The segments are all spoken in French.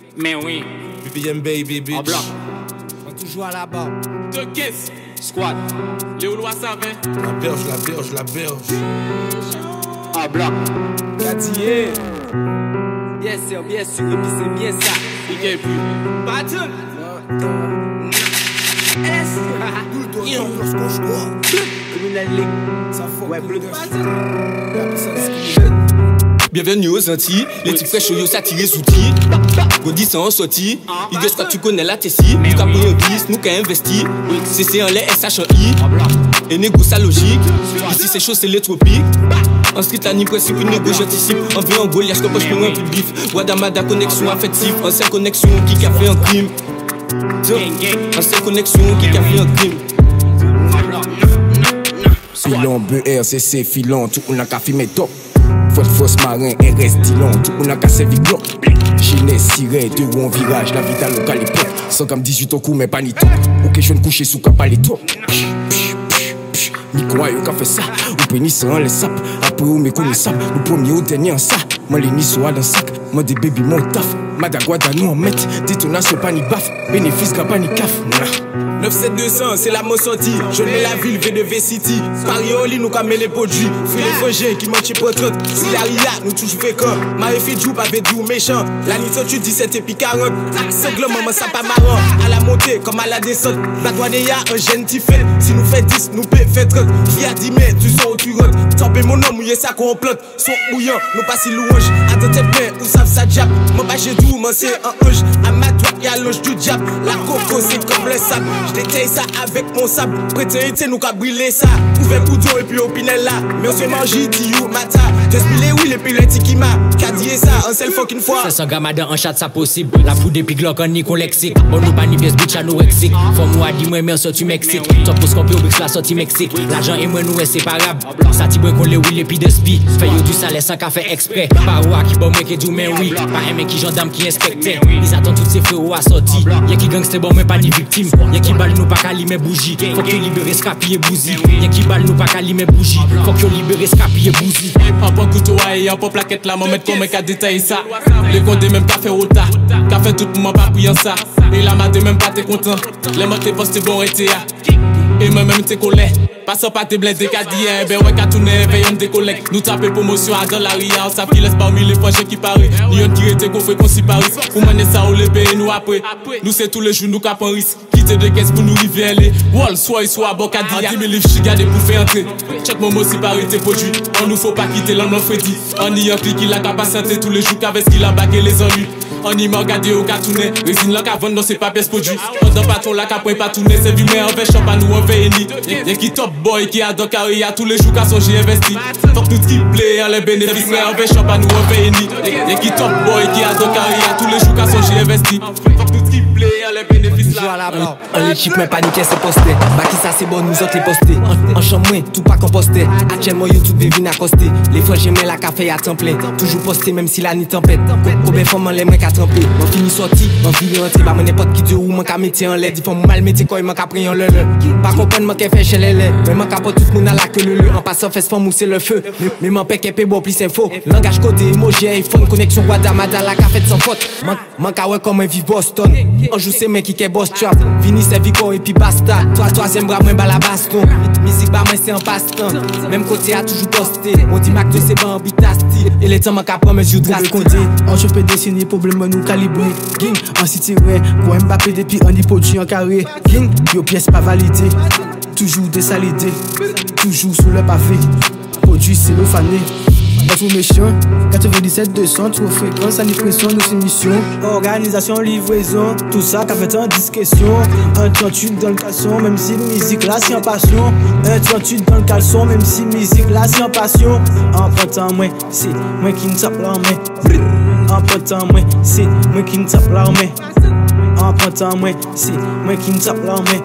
Mais oui. BBM baby, bitch. En bloc. On toujours à la barre. Deux caisses. Squad. Léo Lois Savin. La berge. En bloc. Gatier. Bien sûr, et puis c'est bien ça. Il est plus. Battle. Criminal League. Ça faut. Ouais, bleu. Bienvenue aux Antilles, les types fraîches yo s'attirent soutis. Godi ça en sorti, il guesse quoi tu connais la tessie. Nous qu'a pris un bis, nous qu'a investi. CC en les SHI, et négo sa logique. Ici c'est chaud, c'est les tropiques. En street la ni principe, une négo j'anticipe. En vie en Goliath, comme je peux un peu de bif. Wadamada connexion affective, ancienne connexion qui a fait un crime. Ancienne connexion qui a fait un crime. Filon, BRCC, filon, tout on a qu'à filmer top. Fausse marin, RS Dillon, tout on a qu'à servir glock. Gilet, ciré, deux roues en virage, la vitale locale est pop. 100 comme 18 au cou, mais pas ni top. Ou que je ne couche sous cap à l'étop. Ni quoi, yo qu'a fait ça. Ou peut ni sans les sapes. Après, ou mes connais sap. Le premier ou dernier en ça. Moi, les niçois dans le sac. Moi, des baby, mon taf. Madagouada, nous en met. Détonation, pas ni baf. Bénéfice, pas ni caf. 97200, c'est la sortie. Je mets la ville, V de V-City. Paris, Oli, nous camé les produits. Fais les frangins qui manchent pour 30. Si la ria, nous touche fécond. Marie fait jou, pas vedou, méchant. La nititude 17 et puis 40. Sangle, maman, ça pas marrant. À la montée, comme à la descente. La douane ya, un jeune petit fait. Si nous fait 10, nous paie fait 30. Qui a 10 mètres, tu sors où tu rentres. Topé mon homme, mouillé ça qu'on plante. Son bouillant, nous pas si louange. À deux têtes plein, où savent ça diable. Mon bas j'ai doux, mon c'est un ange. À ma droite, y'a l'ange du diable. La coco, c'est comme le sable. J'détaille ça avec mon sable. Prétérité, nous qu'a brûlé ça. Ouvert boudon et puis opinel là. Mais on se mange, dit you, mata. J'espile oui, les pilotes qui m'a. Qu'a dit ça, un seul fucking fois. 500 gamada en chat, ça possible. La foudre et puis glock en ni lexique. Bon, nous pas ni pièce bitch anorexique. Faut moi, dis-moi, mais on sorti Mexique. Top pour scamper au Brix, la sortie Mexique. L'argent et moi, nous est séparable. Ça t'y qu'on les oui, les pi de spi. Fait yo du salaire sans café exprès. Parois qui bon, moi qui dit, mais oui. Pas un mec qui gendarme qui inspectait. Ils attendent tous ces frérots à sortir. Y'a qui gangster bon, mais pas ni victime. Y'a qui balle nous pas qu'à mais bougie. Faut que libérer Scrappy et Bouzy. Y'a qui balle nous pas qu'à mais bougie. Faut que libérer Scrappy et Bouzy. Un bon couteau et un bon plaquette là, m'en mettre comme un cas détaillé ça. Les condés même qu'a fait rota. Qu'a fait tout pour moi pas prier ça. Et la matin même pas t'es content. Les mots t'es posté bon et t'es à. Et moi-même t'es collé. Passe pas tes blés, qu'a dit, ben ouais, qu'a tourné, veillons des collègues. Nous taper promotion à dans la ria, on s'appelle laisse parmi les franchins qui parient. Ni on qui était qu'on fait qu'on s'y parie. Pour mener ça, on les paye nous après. Nous c'est tous les jours, nous cap en risque. Quitter de caisse pour nous rivière les. Wall, soit bon, qu'a dit, 10 000 livres, j'y garde pour faire entrer. Check mon mot si parie tes produits. On nous faut pas quitter l'homme Freddy. On y implique qu'il a capacité tous les jours qu'avec ce qu'il a bagué les ennuis. On y m'a regardé au cartounet. Résine là qu'à vendre dans ses papiers produits. On dans patron là qu'à point pas tourner. C'est vu mais en fait champagne nous on fait ni. Y'a qui top boy qui a dans carré à tous les jours qu'à son j'ai investi. Faut que nous triplé en les bénéfices mais en fait champagne nous on fait ni. Y'a qui top boy qui a dans carré à tous les jours qu'à son j'ai investi. Faut que nous triplé en les bénéfices là. En l'équipe mais paniqué c'est posté. Bah qui ça c'est bon nous autres les postés. En chambre tout pas composté. Actuellement YouTube devine accosté. Les fois j'aimais la café à temps plein. Toujours posté même si la nuit tempête. Combien fois m'en les mecs à tremper. M'en fini sorti, m'en fini rentré. Bah mon n'importe qui dit où m'en qu'a métier en l'aide. Il faut mal métier quand il m'en qu'a pris en le. Pas comprendre m'en qu'a fait chez les lait. Mais m'en qu'a pas tout le monde à la queue le. En passant fait se faire mousser le feu. Mais m'en paie qu'épée bon plus info. Langage côté emoji iPhone. Connexion Guadamada la qu'a fait sans faute. M'en qu'a ouais comme un vive Boston. On joue ces mecs qui est boss trap. Vini c'est Vico et puis basta. Troisième bras moins bas la baston. Musique bah moi c'est un passe-temps. Même côté a toujours posté. On dit Mac 2 c'est bon bitasti. Et les temps m'en qu'a prend mesure drastique. On je peux dessiner problème nous calibrer. Ging en city ouais. Pour Mbappé depuis on y produit en carré. Ging yo pièce pas validée. Toujours désalidé. Toujours sous le pavé. Produit c'est le fané. On trouve méchant, 97-200, trop fréquence, à l'impression de ces missions. Organisation, livraison, tout ça qu'a fait en discrétion. Un 38 dans le caleçon, même si musique là c'est en passion. Un 38 dans le caleçon, même si musique là c'est en passion. En printemps, moi, c'est moi qui ne tape l'armée. En printemps, moi, c'est moi qui ne tape l'armée. En printemps, moi, c'est moi qui ne tape l'armée.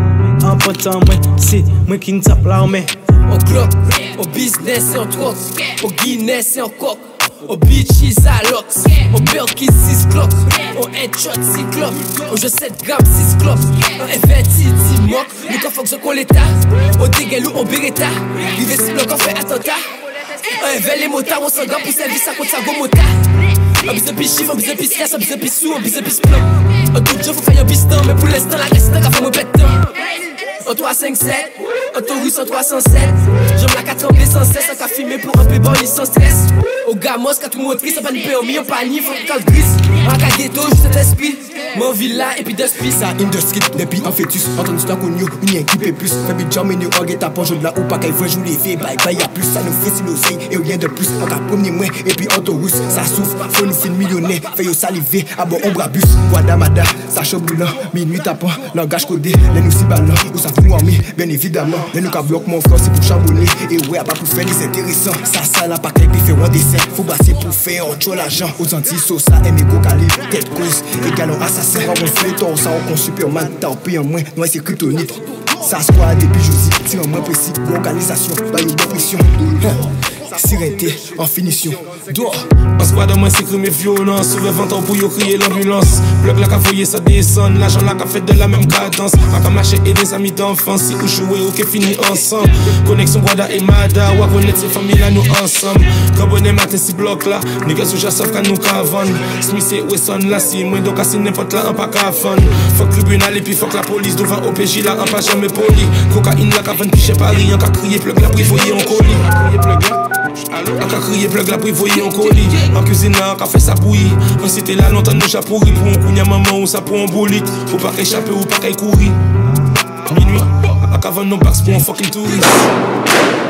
En printemps, moi, c'est moi qui ne tape l'armée. Au clock, au business et en troc, au Guinness et en coq, au bitches à l'ox, au Berkey 6 clocks, au headshot 6 clocks, au jeu 7 grammes 6 clocks, au F20 10 mock, nous qu'en faut que je colle l'état, au dégueule ou au Beretta, rivé si bloc en fait attentat, un ével les motards, on s'en gagne pour service à contre sa go motard. Un bise pis chiffre, un bise pis stress, un bise pis sous, un bise pis plan. Un tout jour faut faire un piston, mais pour l'instant la reste qu'a fait mon pétant. En 357, autorusse en 307. J'aime la 4 ans sans cesse, en qu'a filmé pour un peu boy sans stress. Au gamos, qu'a tout motrice, en pas ni permis, en panier, faut qu'elle grise. En cas ghetto, juste cet esprit. Mon villa et puis de speed. Ça industrie, depuis en fœtus. Entendu ta qu'on y a qui peut plus. Fait bit jam et nous en guetta pour jouer de là ou pas qu'elle veut jouer les filles. Bye bye, y'a plus, ça nous fait si nos oseilles et rien de plus. En cas premier mois et puis autorusse, ça souffre. Faut nous faire millionnaire, fait yo saliver. Ah bon, on brabus, Guadamada, ça chaud brûlant. Minuit tapant, langage codé, les nous si ballants. Ou ça fout moi, bien évidemment. Les nous qu'à bloc mon frère, c'est pour charbonner. Et ouais, pas pour faire des intéressants. Ça là, pas qu'elle puis fait un dessin. Faut passer pour faire un trop l'argent. Aux Antilles, ça aime gros calibre. Tête cause, égal en assassin. On fait ton ça, on Superman. T'as au pire en moins, nous c'est kryptonite. Ça squad depuis Josie, c'est un moins précis. Organisation, pas une pression. Sirenté en finition. Doigt. En squad, moi c'est crime et violence. Soulève un temps pour y crier l'ambulance. Bloc la cavoyer, ça descend. L'argent la fait de la même cadence. Ma camache et des amis d'enfance. Si ou jouer ou qui finit ensemble. Connexion Guada et Mada. Ou à connaître ces familles là, nous ensemble. Carbonné matin, si bloc là. Niggas sous sauf qu'à nous cavane. Smith et Wesson là, si moi donc à si n'importe là, un pas cafane. Fuck tribunal et puis fuck la police. Devant OPJ là, un pas jamais poli. Cocaïne la cavane, piché Paris. Un cas crier, plug la privoyer en colis. A ka kriye plug la privoyer en colis. En cuisine là, ka fait sa bouillie. On c'était là longtemps nous cha pourri. Pour un kounya maman ou ça pour un bolite. Ou pas qu'échapper ou pas qu'aille courir. Minuit, a ka vendre nos bags pour un fucking touriste.